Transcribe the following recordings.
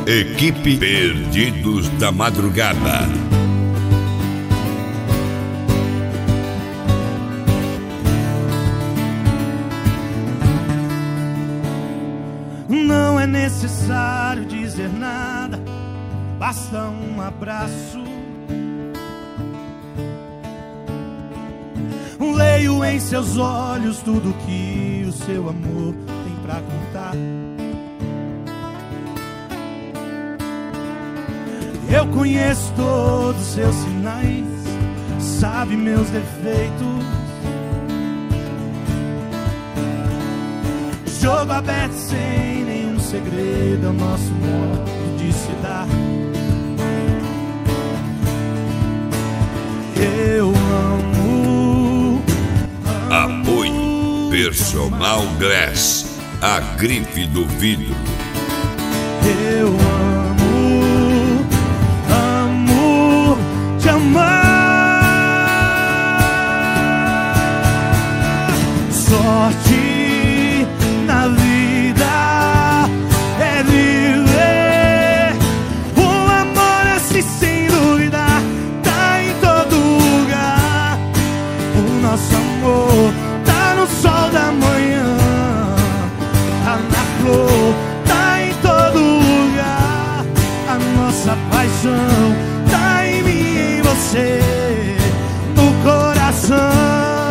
Equipe Perdidos da Madrugada. Não é necessário dizer nada, basta um abraço. Leio em seus olhos tudo que o seu amor tem pra contar. Eu conheço todos os seus sinais, sabe meus defeitos. Jogo aberto sem nenhum segredo, é o nosso modo de se dar. Eu amo. Apoio Personal Glass, a grife do vidro. Eu amo te amar. Sorte na vida é viver um amor assim sem dúvida, tá em todo lugar. O nosso amor tá no sol da manhã, tá na flor, tá em todo lugar. A nossa paixão tá em mim e em você, no coração.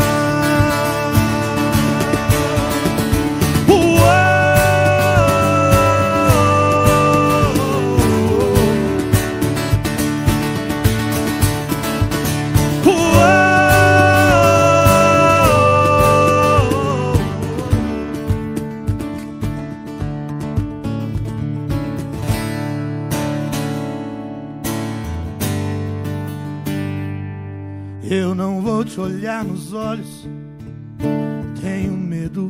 Eu não vou te olhar nos olhos, tenho medo.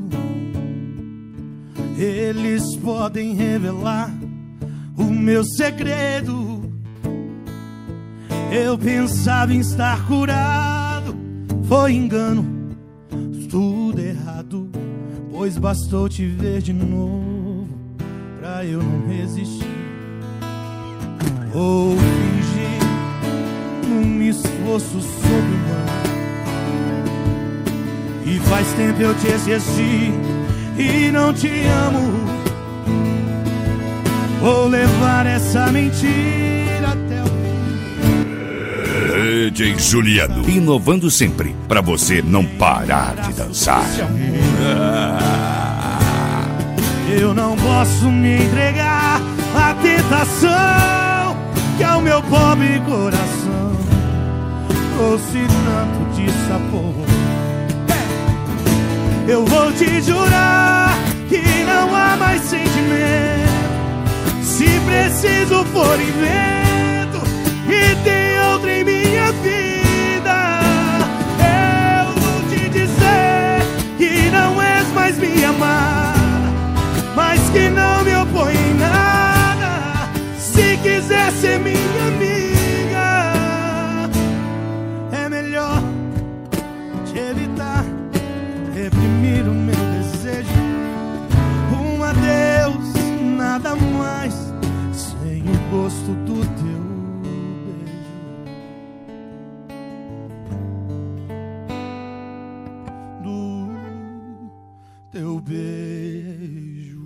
Eles podem revelar o meu segredo. Eu pensava em estar curado, foi engano, tudo errado. Pois bastou te ver de novo pra eu não resistir. Ou fingir um esforço sobre-humano. E faz tempo eu te esqueci e não te amo. Vou levar essa mentira até o fim. DJ Juliano, inovando sempre pra você não parar de dançar. Eu não posso me entregar à tentação que é o meu pobre coração trouxe tanto de sabor. Eu vou te jurar que não há mais sentimento. Se preciso for invento e tem outra em minha vida. Eu vou te dizer que não és mais me amar, mas que não me opõe em nada. Se quiser ser minha amiga, é melhor te evitar, reprimir o meu desejo. Um adeus, nada mais, sem o gosto do teu beijo. Do teu beijo.